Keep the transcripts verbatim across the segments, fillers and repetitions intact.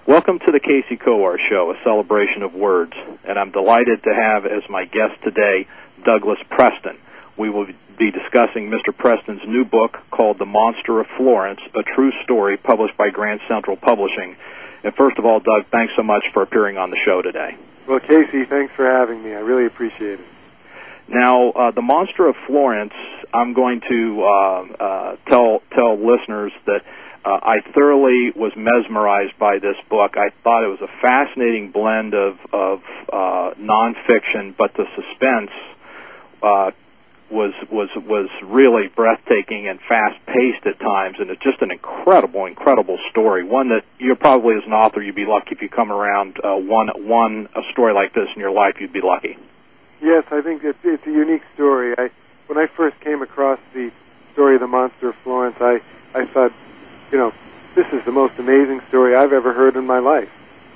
Welcome to the Casey Coar Show, a celebration of words, and I'm delighted to have as my guest today Douglas Preston. We will be discussing Mister Preston's new book called The Monster of Florence, a true story published by Grand Central Publishing. And first of all, Doug, thanks so much for appearing on the show today. Well, Casey, thanks for having me. I really appreciate it. Now, uh, The Monster of Florence, I'm going to uh, uh, tell tell listeners that Uh, I thoroughly was mesmerized by this book. I thought it was a fascinating blend of, of uh, nonfiction, but the suspense uh, was was was really breathtaking and fast-paced at times, and it's just an incredible, incredible story. One that you're probably, as an author, you'd be lucky if you come around uh, one one a story like this in your life. You'd be lucky. Yes, I think it's, it's a unique story. I when I first came across the story of The Monster of Florence, I I thought, you know, this is the most amazing story I've ever heard in my life.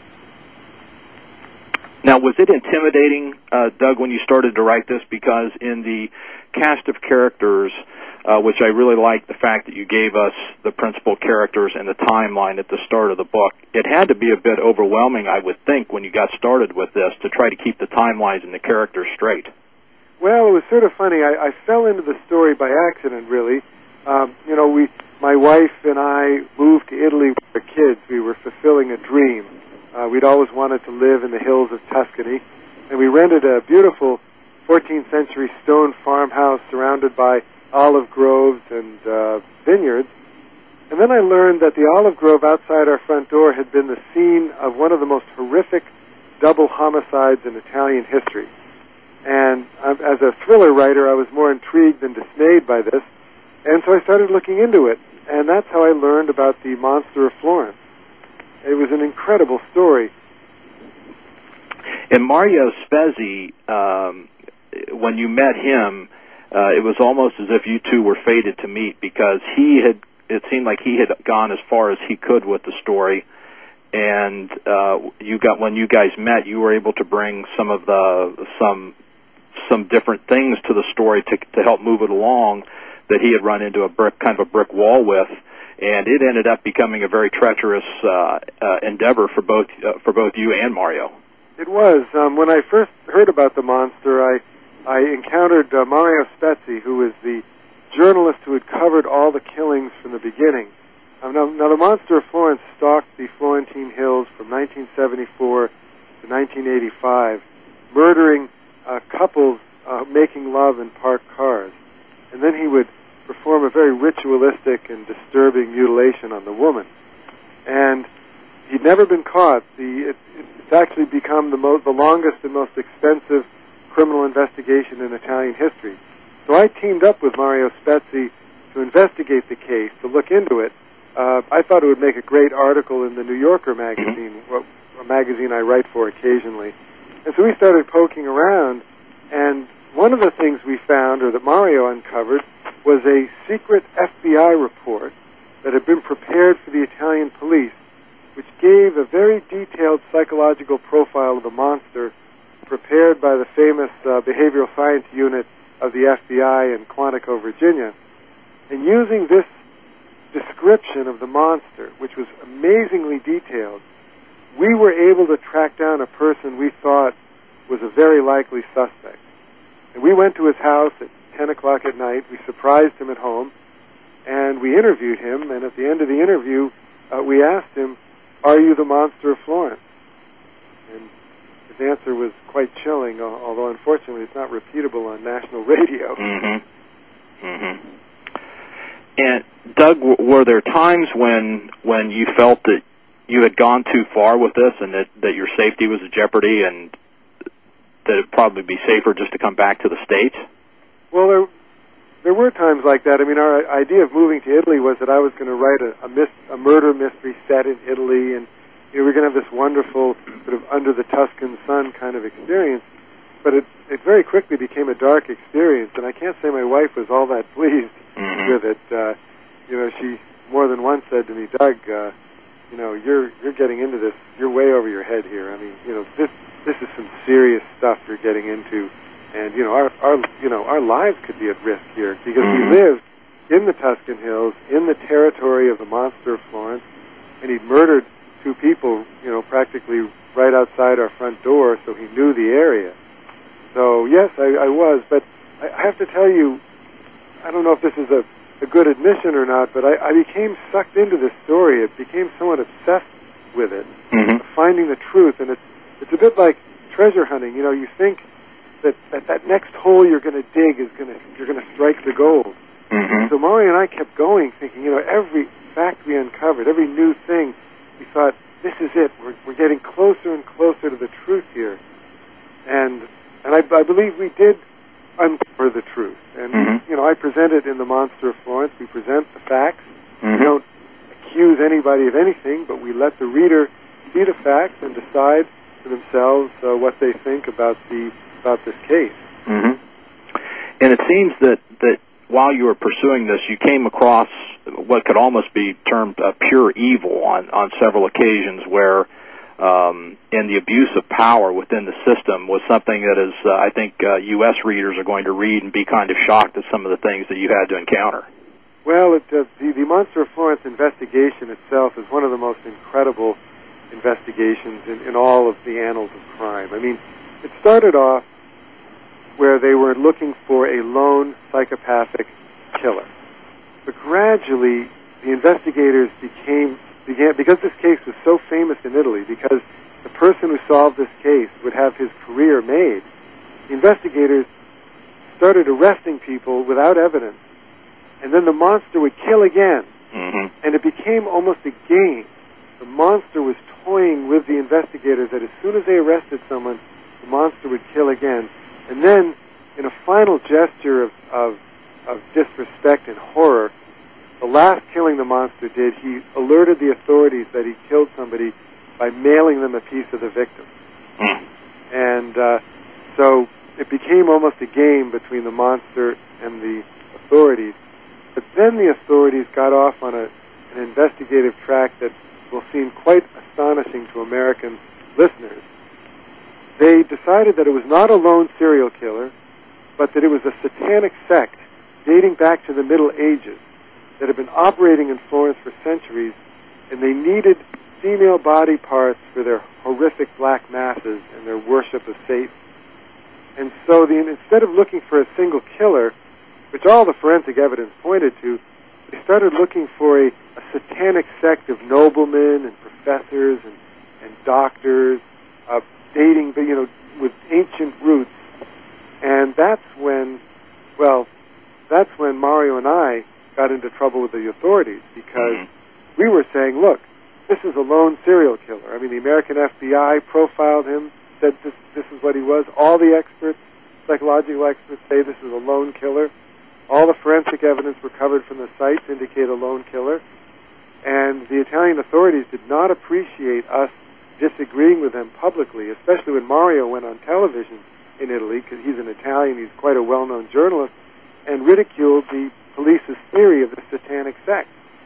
Now, was it intimidating, uh, Doug, when you started to write this? Because in the cast of characters, uh, which I really like the fact that you gave us the principal characters and the timeline at the start of the book, it had to be a bit overwhelming, I would think, when you got started with this, to try to keep the timelines and the characters straight. Well, it was sort of funny. I, I fell into the story by accident, really. Um, you know, we... My wife and I moved to Italy with our kids. We were fulfilling a dream. Uh, we'd always wanted to live in the hills of Tuscany, and we rented a beautiful fourteenth century stone farmhouse surrounded by olive groves and uh, vineyards. And then I learned that the olive grove outside our front door had been the scene of one of the most horrific double homicides in Italian history. And uh, as a thriller writer, I was more intrigued than dismayed by this, and so I started looking into it. And that's how I learned about the Monster of Florence. It was an incredible story. And Mario Spezzi, um, when you met him, uh, it was almost as if you two were fated to meet, because he had, it seemed like he had gone as far as he could with the story. And uh, you got when you guys met, you were able to bring some of the some some different things to the story to to help move it along that he had run into a brick, kind of a brick wall with, and it ended up becoming a very treacherous uh, uh, endeavor for both uh, for both you and Mario. It was. Um, when I first heard about the monster, I I encountered uh, Mario Spezzi, who was the journalist who had covered all the killings from the beginning. Um, now, now, the Monster of Florence stalked the Florentine hills from nineteen seventy-four to nineteen eighty-five, murdering uh, couples uh, making love in parked cars, and then he would perform a very ritualistic and disturbing mutilation on the woman. And he'd never been caught. The, it, it's actually become the, mo- the longest and most expensive criminal investigation in Italian history. So I teamed up with Mario Spezzi to investigate the case, to look into it. Uh, I thought it would make a great article in the New Yorker magazine, a magazine I write for occasionally. And so we started poking around, and one of the things we found, or that Mario uncovered, was a secret F B I report that had been prepared for the Italian police, which gave a very detailed psychological profile of the monster prepared by the famous uh, behavioral science unit of the F B I in Quantico, Virginia. And using this description of the monster, which was amazingly detailed, we were able to track down a person we thought was a very likely suspect. And we went to his house at ten o'clock at night. We surprised him at home, and we interviewed him. And at the end of the interview, uh, we asked him, "Are you the Monster of Florence?" And his answer was quite chilling, although unfortunately it's not repeatable on national radio. Mm-hmm. Mm-hmm. And Doug, were there times when when you felt that you had gone too far with this, and that, that your safety was at jeopardy, and that it'd probably be safer just to come back to the States? Well, there, there were times like that. I mean, our idea of moving to Italy was that I was going to write a, a, mis- a murder mystery set in Italy, and you know, we were going to have this wonderful sort of under the Tuscan sun kind of experience. But it, it very quickly became a dark experience, and I can't say my wife was all that pleased mm-hmm. with it. Uh, you know, she more than once said to me, "Doug, uh, you know, you're you're getting into this. You're way over your head here. I mean, you know, this this is some serious stuff you're getting into, and you know, our our you know our lives could be at risk here because mm-hmm. we lived in the Tuscan hills, in the territory of the Monster of Florence, and he'd murdered two people, you know, practically right outside our front door, so he knew the area. So, yes, I, I was, but I, I have to tell you, I don't know if this is a, a good admission or not, but I, I became sucked into this story. It became somewhat obsessed with it, mm-hmm. finding the truth, and it's, it's a bit like treasure hunting. You know, you think that that, that next hole you're going to dig is going to, you're going to strike the gold. Mm-hmm. So Mario and I kept going, thinking, you know, every fact we uncovered, every new thing, we thought, this is it. We're, we're getting closer and closer to the truth here. And and I, I believe we did uncover the truth. And, mm-hmm. you know, I present it in The Monster of Florence. We present the facts. Mm-hmm. We don't accuse anybody of anything, but we let the reader see the facts and decide for themselves uh, what they think about the about this case. Mm-hmm. And it seems that, that while you were pursuing this, you came across what could almost be termed uh, pure evil on, on several occasions, where um, and the abuse of power within the system was something that is, uh, I think, uh, U S readers are going to read and be kind of shocked at some of the things that you had to encounter. Well, it, uh, the, the Monster of Florence investigation itself is one of the most incredible investigations in, in all of the annals of crime. I mean, it started off where they were looking for a lone psychopathic killer. But gradually, the investigators became, began, because this case was so famous in Italy, because the person who solved this case would have his career made, the investigators started arresting people without evidence, and then the monster would kill again. Mm-hmm. And it became almost a game. The monster was toying with the investigators that as soon as they arrested someone, the monster would kill again. And then, in a final gesture of, of, of disrespect and horror, the last killing the monster did, he alerted the authorities that he killed somebody by mailing them a piece of the victim. Mm. And uh, so it became almost a game between the monster and the authorities. But then the authorities got off on a, an investigative track that will seem quite astonishing to American listeners. They decided that it was not a lone serial killer, but that it was a satanic sect dating back to the Middle Ages that had been operating in Florence for centuries, and they needed female body parts for their horrific black masses and their worship of Satan. And so the, instead of looking for a single killer, which all the forensic evidence pointed to, they started looking for a, a satanic sect of noblemen and professors and, and doctors, uh, dating, you know, with ancient roots. And that's when, well, that's when Mario and I got into trouble with the authorities, because mm-hmm. we were saying, look, this is a lone serial killer. I mean, the American F B I profiled him, said this, this is what he was. All the experts, psychological experts, say this is a lone killer. All the forensic evidence recovered from the sites indicate a lone killer. And the Italian authorities did not appreciate us disagreeing with them publicly, especially when Mario went on television in Italy, because he's an Italian, he's quite a well-known journalist, and ridiculed the police's theory of the satanic sect.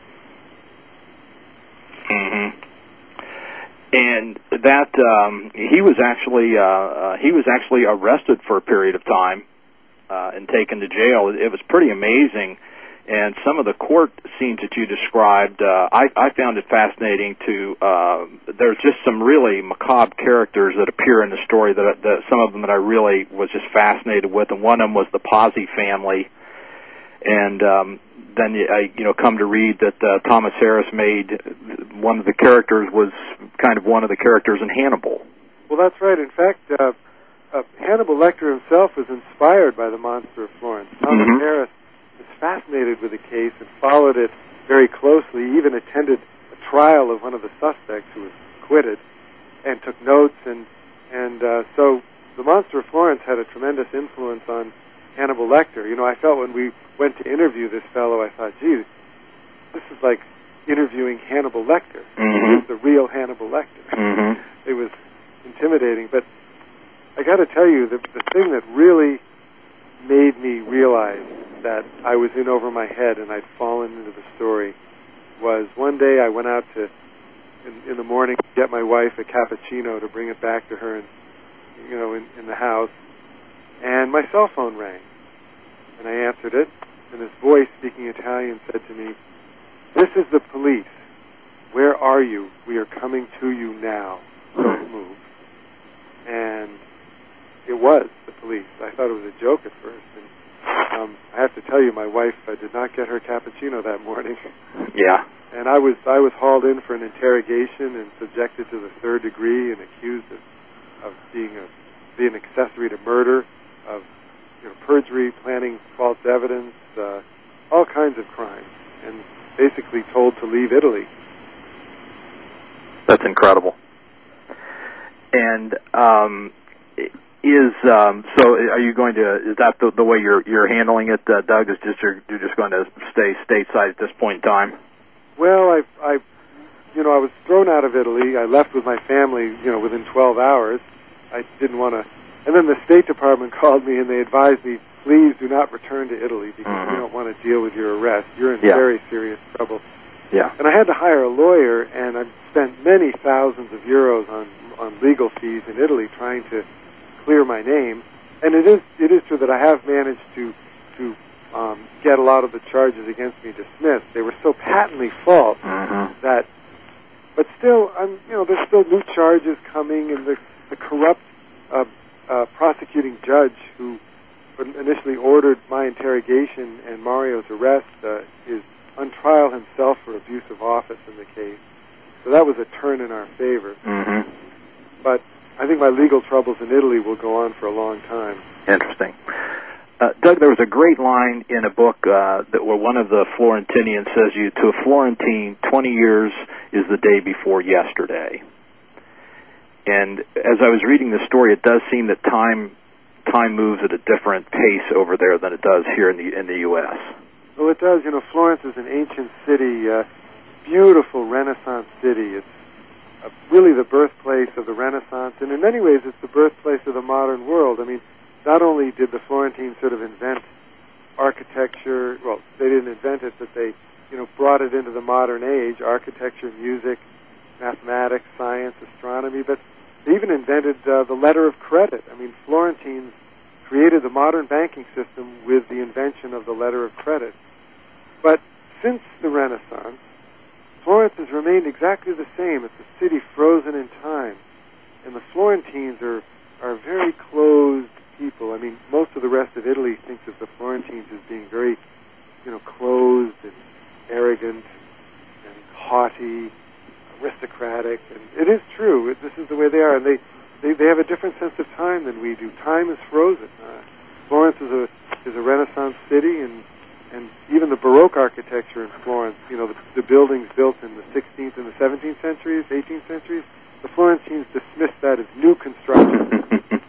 Mm-hmm. And that um, he was actually uh, uh, he was actually arrested for a period of time uh, and taken to jail. It was pretty amazing. And some of the court scenes that you described, uh, I, I found it fascinating to, uh, there's just some really macabre characters that appear in the story, that, that some of them that I really was just fascinated with, and one of them was the Pazzi family. And um, then I, you know, come to read that uh, Thomas Harris made one of the characters was kind of one of the characters in Hannibal. Well, that's right. In fact, uh, uh, Hannibal Lecter himself was inspired by the Monster of Florence. Thomas mm-hmm. Harris was fascinated with the case and followed it very closely. He even attended a trial of one of the suspects who was acquitted and took notes. And, and uh, so the Monster of Florence had a tremendous influence on Hannibal Lecter. You know, I felt when we went to interview this fellow, I thought, geez, this is like interviewing Hannibal Lecter. Mm-hmm. He was the real Hannibal Lecter. Mm-hmm. It was intimidating. But I got to tell you, the, the thing that really made me realize that I was in over my head and I'd fallen into the story was one day I went out to, in, in the morning, to get my wife a cappuccino to bring it back to her, in, you know, in, in the house, and my cell phone rang. And I answered it, and this voice speaking Italian said to me, "This is the police. "Where are you? We are coming to you now. Don't move." And it was the police. I thought it was a joke at first. And um, I have to tell you, my wife uh, did not get her cappuccino that morning. Yeah. And I was I was hauled in for an interrogation and subjected to the third degree and accused of, of being a being accessory to murder, of you know, perjury, planning false evidence, uh, all kinds of crimes, and basically told to leave Italy. That's incredible. And um, is um, so? Are you going to? Is that the, the way you're you're handling it, uh, Doug? Is just you're, you're just going to stay stateside at this point in time? Well, I, I, you know, I was thrown out of Italy. I left with my family, you know, within twelve hours. I didn't want to. And then the State Department called me and they advised me, please do not return to Italy because mm-hmm. we don't want to deal with your arrest. You're in yeah. very serious trouble. Yeah. And I had to hire a lawyer, and I spent many thousands of euros on on legal fees in Italy trying to clear my name. And it is it is true that I have managed to to um, get a lot of the charges against me dismissed. They were so patently false mm-hmm. that, but still, I'm you know, there's still new charges coming, and the the corrupt uh, uh, prosecuting judge who initially ordered my interrogation and Mario's arrest uh, is on trial himself for abuse of office in the case. So that was a turn in our favor. Mm-hmm. But I think my legal troubles in Italy will go on for a long time. Interesting. Uh, Doug, there was a great line in a book uh, that where one of the Florentinians says, "You to a Florentine, twenty years is the day before yesterday." And as I was reading the story, it does seem that time time moves at a different pace over there than it does here in the in the U S. Well, it does. You know, Florence is an ancient city, uh, beautiful Renaissance city. It's uh, really the birthplace of the Renaissance, and in many ways, it's the birthplace of the modern world. I mean, not only did the Florentines sort of invent architecture, well, they didn't invent it, but they, you know, brought it into the modern age, architecture, music, mathematics, science, astronomy, but they even invented uh, the letter of credit. I mean, Florentines created the modern banking system with the invention of the letter of credit. But since the Renaissance, Florence has remained exactly the same. It's a city frozen in time. And the Florentines are, are very closed people. I mean, most of the rest of Italy thinks of the Florentines as being very, you know, closed and arrogant and haughty, aristocratic. And it is true. It, this is the way they are. And they, they, they have a different sense of time than we do. Time is frozen. Uh, Florence is a, is a Renaissance city, and and even the Baroque architecture in Florence, you know, the, the buildings built in the sixteenth and the seventeenth centuries, eighteenth centuries, the Florentines dismissed that as new construction.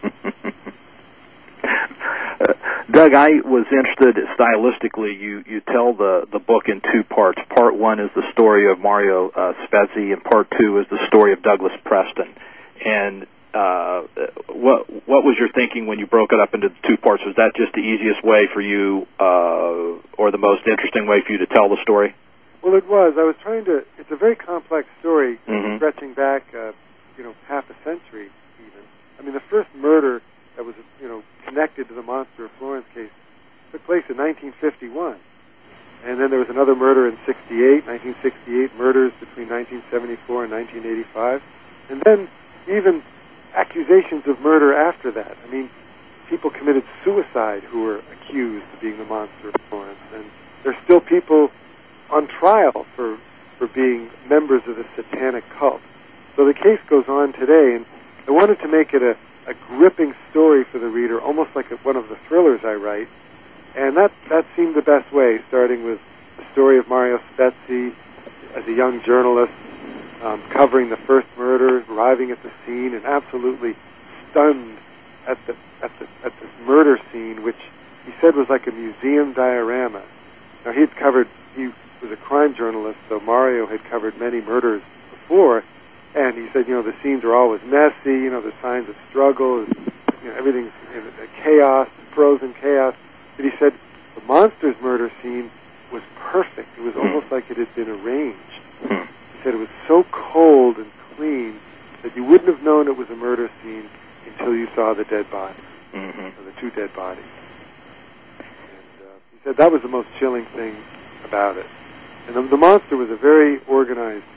uh, Doug, I was interested stylistically. You, you tell the, the book in two parts. Part one is the story of Mario uh, Spezzi, and part two is the story of Douglas Preston. And Uh, what what was your thinking when you broke it up into the two parts? Was that just the easiest way for you, uh, or the most interesting way for you to tell the story? Well, it was. I was trying to. It's a very complex story, mm-hmm. stretching back, uh, you know, half a century even. I mean, the first murder that was, you know, connected to the Monster of Florence case took place in nineteen fifty-one, and then there was another murder in sixty-eight, nineteen sixty-eight, murders between nineteen seventy-four and nineteen eighty-five, and then even accusations of murder after that. I mean, people committed suicide who were accused of being the Monster of Florence, and there's still people on trial for for being members of the satanic cult. So the case goes on today, and I wanted to make it a, a gripping story for the reader, almost like a, one of the thrillers I write, and that, that seemed the best way, starting with the story of Mario Spezzi as a young journalist, Um, covering the first murder, arriving at the scene, and absolutely stunned at the at the at this murder scene, which he said was like a museum diorama. Now he'd covered, he was a crime journalist, so Mario had covered many murders before, and he said, you know, the scenes are always messy, you know, the signs of struggle, you know, everything's in chaos, frozen chaos. But he said the monster's murder scene was perfect. It was almost like it had been arranged. He said it was so cold and clean that you wouldn't have known it was a murder scene until you saw the dead body, mm-hmm. or the two dead bodies. And uh, he said that was the most chilling thing about it. And the, the monster was a very organized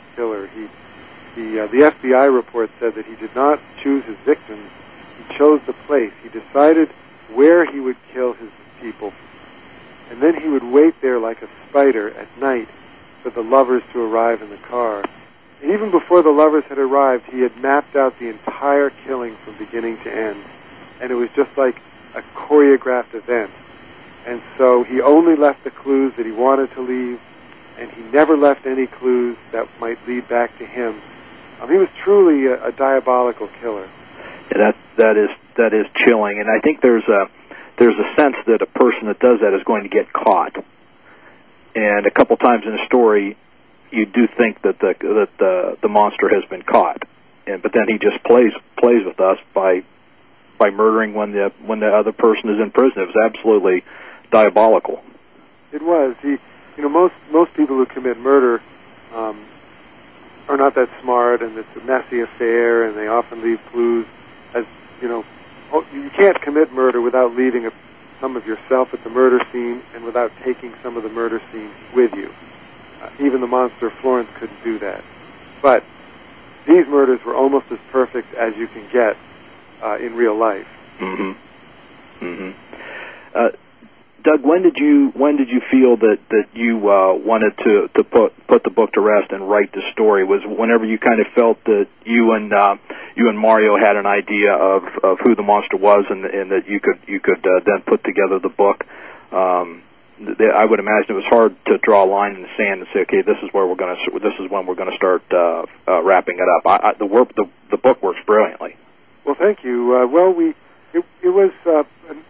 killer. He, the, uh, the F B I report said that he did not choose his victims. He chose the place. He decided where he would kill his people. And then he would wait there like a spider at night for the lovers to arrive in the car. And even before the lovers had arrived, he had mapped out the entire killing from beginning to end. And it was just like a choreographed event. And so he only left the clues that he wanted to leave, and he never left any clues that might lead back to him. Um, he was truly a, a diabolical killer. Yeah, that that is that is chilling, and I think there's a there's a sense that a person that does that is going to get caught. And a couple times in the story, you do think that the that the the monster has been caught, and but then he just plays plays with us by by murdering when the when the other person is in prison. It was absolutely diabolical. It was. He, you know, most most people who commit murder um, are not that smart, and it's a messy affair, and they often leave clues. As you know, you can't commit murder without leaving a, some of yourself at the murder scene, and without taking some of the murder scene with you. Uh, even the monster of Florence couldn't do that. But these murders were almost as perfect as you can get uh, in real life. Mm-hmm. Mm-hmm. Uh, Doug, when did you when did you feel that that you uh, wanted to to put put the book to rest and write the story? Was whenever you kind of felt that you and uh, you and Mario had an idea of, of who the monster was, and, and that you could you could uh, then put together the book. Um, th- I would imagine it was hard to draw a line in the sand and say, okay, this is where we're going to this is when we're going to start uh, uh, wrapping it up. I, I, the work the the book works brilliantly. Well, thank you. Uh, well, we it, it was. Uh, an,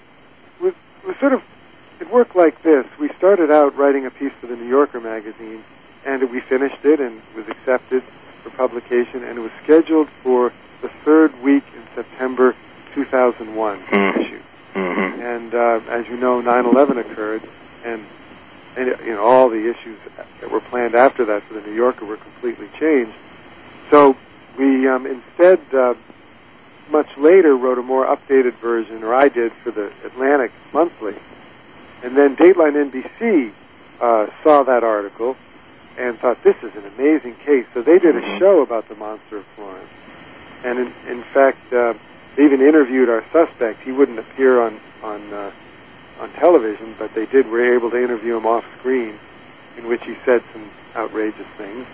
It was sort of, it worked like this. We started out writing a piece for the New Yorker magazine, and we finished it and it was accepted for publication, and it was scheduled for the third week in September two thousand one mm-hmm. issue. Mm-hmm. And uh, as you know, nine eleven occurred, and, and you know all the issues that were planned after that for the New Yorker were completely changed. So we um, instead, uh, much later, wrote a more updated version, or I did, for the Atlantic Monthly. And then Dateline N B C uh, saw that article and thought, this is an amazing case. So they did a show about the monster of Florence. And in, in fact, uh, they even interviewed our suspect. He wouldn't appear on on uh, on television, but they did were able to interview him off screen, in which he said some outrageous things.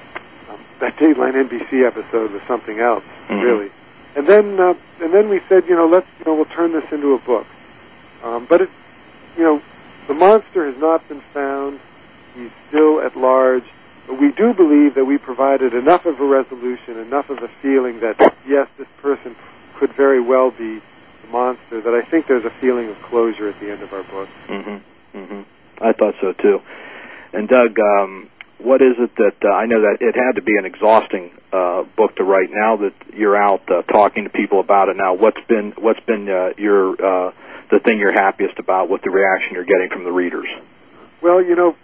Um, that Dateline N B C episode was something else, mm-hmm. really. And then, uh, and then we said, you know, let's, you know, we'll turn this into a book. Um, but it, you know, the monster has not been found. He's still at large. But we do believe that we provided enough of a resolution, enough of a feeling that yes, this person could very well be the monster. That I think there's a feeling of closure at the end of our book. Mm-hmm. Mm-hmm. I thought so too. And Doug, um, what is it that uh, I know that it had to be an exhausting uh, book to write. Now that you're out uh, talking to people about it, now what's been what's been uh, your uh, the thing you're happiest about with the reaction you're getting from the readers? Well, you know,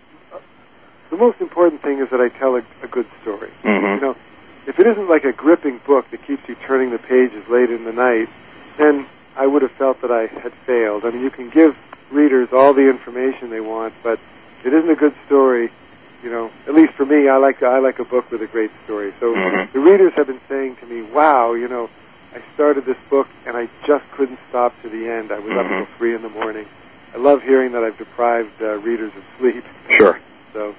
the most important thing is that I tell a, a good story. Mm-hmm. You know, if it isn't like a gripping book that keeps you turning the pages late in the night, then I would have felt that I had failed. I mean, you can give readers all the information they want, but if it isn't a good story, you know, at least for me, I like I like a book with a great story. So mm-hmm. the readers have been saying to me, "Wow, you know, I started this book and I just couldn't stop to the end. I was mm-hmm. up until three in the morning." I love hearing that I've deprived uh, readers of sleep. Sure. So,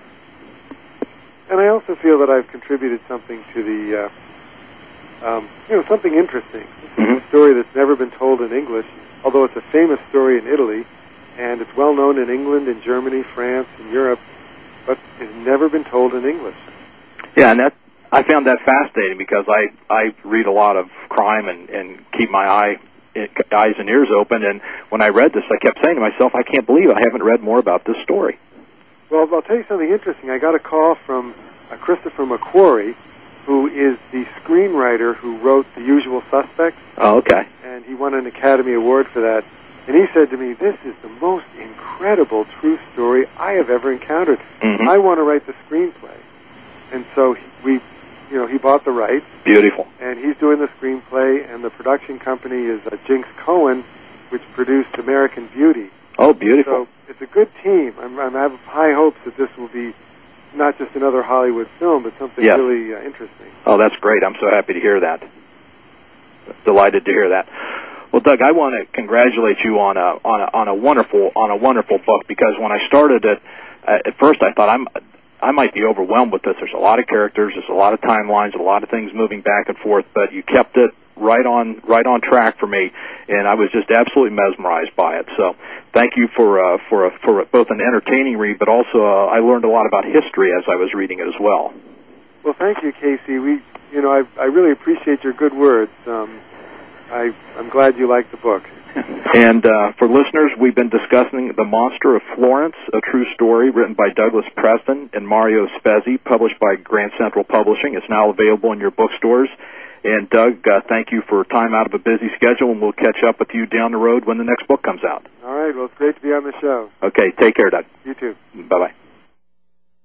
and I also feel that I've contributed something to the, uh, um, you know, something interesting. This is mm-hmm. a story that's never been told in English, although it's a famous story in Italy, and it's well known in England, in Germany, France, and Europe. But it's never been told in English. Yeah, and that I found that fascinating because I, I read a lot of crime and, and keep my eye eyes and ears open. And when I read this, I kept saying to myself, I can't believe I haven't read more about this story. Well, I'll tell you something interesting. I got a call from uh, Christopher McQuarrie, who is the screenwriter who wrote The Usual Suspects. Oh, okay. And he won an Academy Award for that. And he said to me, this is the most incredible true story I have ever encountered. Mm-hmm. I want to write the screenplay. And so he, we, you know, he bought the rights. Beautiful. And he's doing the screenplay, and the production company is uh, Jinx Cohen, which produced American Beauty. Oh, beautiful. So it's a good team. I'm, I'm, I have high hopes that this will be not just another Hollywood film, but something yes. really uh, interesting. Oh, that's great. I'm so happy to hear that. Delighted to hear that. Well, Doug, I want to congratulate you on a on a on a wonderful on a wonderful book, because when I started it, uh, at first I thought I'm I might be overwhelmed with this. There's a lot of characters, there's a lot of timelines, a lot of things moving back and forth, but you kept it right on right on track for me, and I was just absolutely mesmerized by it. So thank you for uh, for a, for both an entertaining read, but also uh, I learned a lot about history as I was reading it as well. Well, thank you, Casey. We, you know, I I really appreciate your good words. Um, I I'm glad you liked the book. And uh, for listeners, we've been discussing The Monster of Florence, a true story written by Douglas Preston and Mario Spezzi, published by Grand Central Publishing. It's now available in your bookstores. And Doug, uh, thank you for time out of a busy schedule, and we'll catch up with you down the road when the next book comes out. All right. Well, it's great to be on the show. Okay. Take care, Doug. You too. Bye-bye.